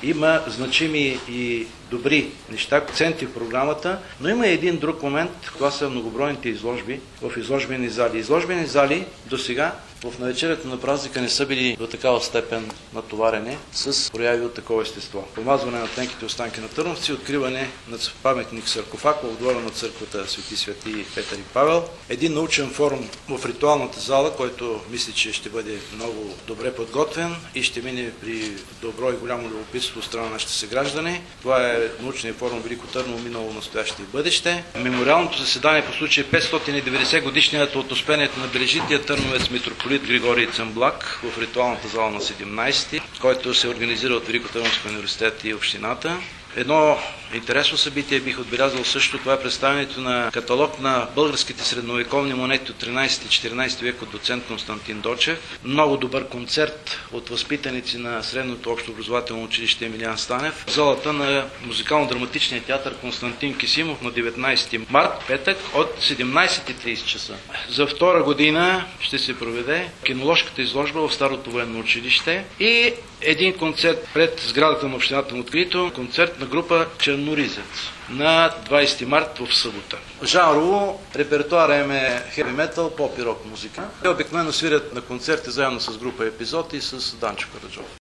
Има значими и добри неща, акценти в програмата, но има един друг момент, това са многобройните изложби в изложбени зали. Изложбени зали до сега в навечерието на празника не са били до такава степен натоварени с прояви от такова естество. Помазване на тенките останки на Търновци, откриване на паметник саркофаг в двора на църквата Свети Свети Петър и Павел, един научен форум в ритуалната зала, който мисля, че ще бъде много добре подготвен и ще мине при добро и голямо любопитство от страна на нашите съграждани. Това е научният форум Велико Търново, минало, настояще и бъдеще. Мемориалното заседание по случай 590 годишнината от успението на бележития търновец митрополит Григорий Цъмблак в ритуалната зала на 17, който се организира от Велико Търновски университет и общината. Едно интересно събитие бих отбелязал също, това е представянето на каталог на българските средновековни монети от 13-14 век от доцент Константин Дочев. Много добър концерт от възпитаници на Средното общообразователно училище Емилиан Станев в залата на музикално-драматичния театър Константин Кисимов на 19 март, петък, от 17:30 часа. За втора година ще се проведе киноложката изложба в Старото военно училище и един концерт пред сградата на общината на открито, концерт на група Черноризец на 20 март в събота. Жанрово репертуара им е хеви метал, поп и рок музика. Те обикновено свирят на концерти заедно с група Епизод и с Данчо Караджов.